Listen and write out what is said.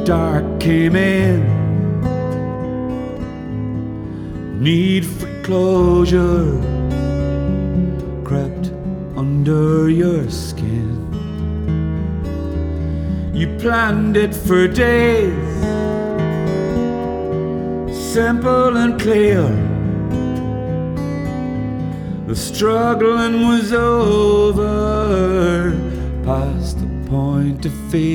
dark came in. Need for closure crept under your skin. You planned it for days, simple and clear. The struggling was over, past the point of fear.